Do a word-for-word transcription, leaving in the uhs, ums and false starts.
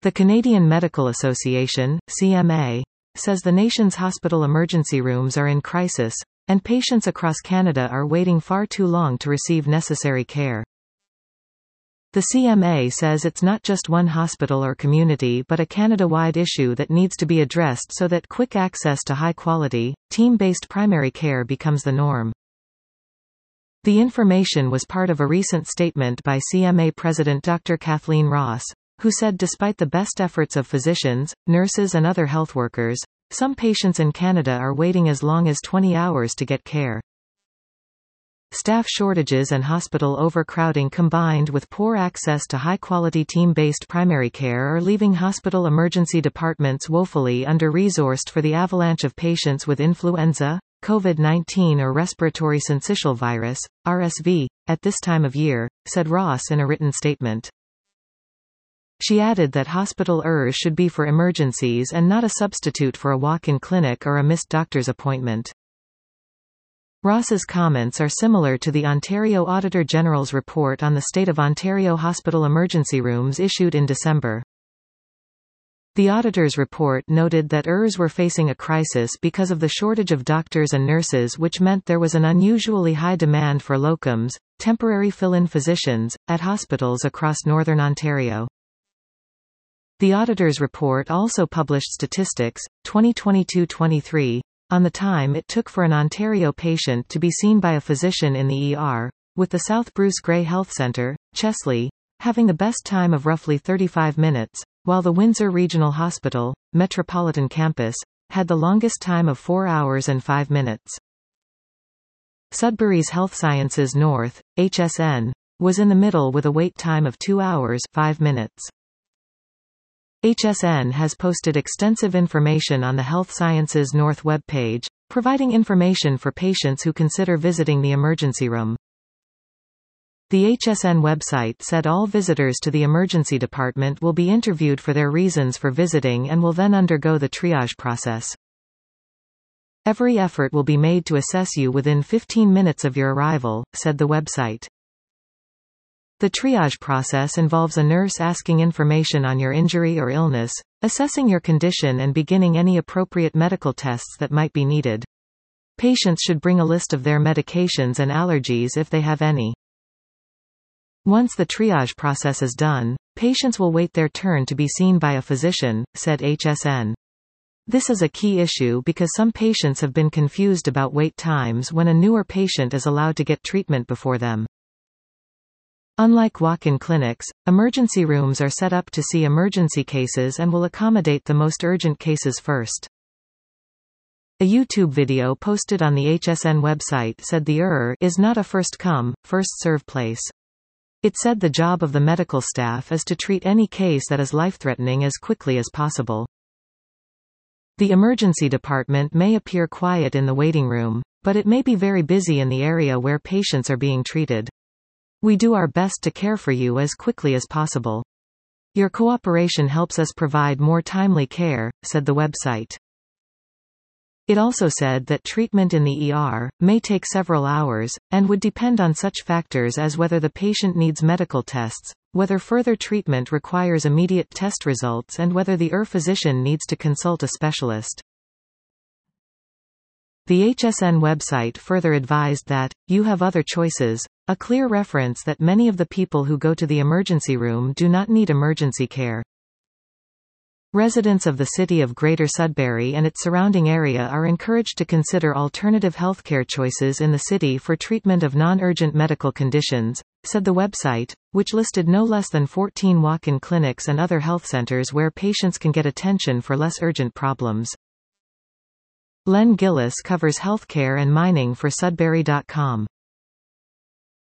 The Canadian Medical Association, C M A, says the nation's hospital emergency rooms are in crisis, and patients across Canada are waiting far too long to receive necessary care. The C M A says it's not just one hospital or community but a Canada-wide issue that needs to be addressed so that quick access to high-quality, team-based primary care becomes the norm. The information was part of a recent statement by C M A President Doctor Kathleen Ross, who said despite the best efforts of physicians, nurses and other health workers, some patients in Canada are waiting as long as twenty hours to get care. Staff shortages and hospital overcrowding combined with poor access to high-quality team-based primary care are leaving hospital emergency departments woefully under-resourced for the avalanche of patients with influenza, COVID nineteen or respiratory syncytial virus, R S V, at this time of year, said Ross in a written statement. She added that hospital E R S should be for emergencies and not a substitute for a walk-in clinic or a missed doctor's appointment. Ross's comments are similar to the Ontario Auditor General's report on the state of Ontario hospital emergency rooms issued in December. The auditor's report noted that E R S were facing a crisis because of the shortage of doctors and nurses, which meant there was an unusually high demand for locums, temporary fill-in physicians, at hospitals across Northern Ontario. The auditor's report also published statistics, twenty twenty-two twenty-three, on the time it took for an Ontario patient to be seen by a physician in the E R, with the South Bruce Grey Health Centre, Chesley, having the best time of roughly thirty-five minutes, while the Windsor Regional Hospital, Metropolitan Campus, had the longest time of four hours and five minutes. Sudbury's Health Sciences North, H S N, was in the middle with a wait time of two hours, five minutes. H S N has posted extensive information on the Health Sciences North webpage, providing information for patients who consider visiting the emergency room. The H S N website said all visitors to the emergency department will be interviewed for their reasons for visiting and will then undergo the triage process. Every effort will be made to assess you within fifteen minutes of your arrival, said the website. The triage process involves a nurse asking information on your injury or illness, assessing your condition and beginning any appropriate medical tests that might be needed. Patients should bring a list of their medications and allergies if they have any. Once the triage process is done, patients will wait their turn to be seen by a physician, said H S N. This is a key issue because some patients have been confused about wait times when a newer patient is allowed to get treatment before them. Unlike walk-in clinics, emergency rooms are set up to see emergency cases and will accommodate the most urgent cases first. A YouTube video posted on the H S N website said the E R is not a first-come, first-serve place. It said the job of the medical staff is to treat any case that is life-threatening as quickly as possible. The emergency department may appear quiet in the waiting room, but it may be very busy in the area where patients are being treated. We do our best to care for you as quickly as possible. Your cooperation helps us provide more timely care, said the website. It also said that treatment in the E R may take several hours, and would depend on such factors as whether the patient needs medical tests, whether further treatment requires immediate test results, and whether the E R physician needs to consult a specialist. The H S N website further advised that, you have other choices, a clear reference that many of the people who go to the emergency room do not need emergency care. Residents of the city of Greater Sudbury and its surrounding area are encouraged to consider alternative healthcare choices in the city for treatment of non-urgent medical conditions, said the website, which listed no less than fourteen walk-in clinics and other health centers where patients can get attention for less urgent problems. Len Gillis covers healthcare and mining for Sudbury dot com.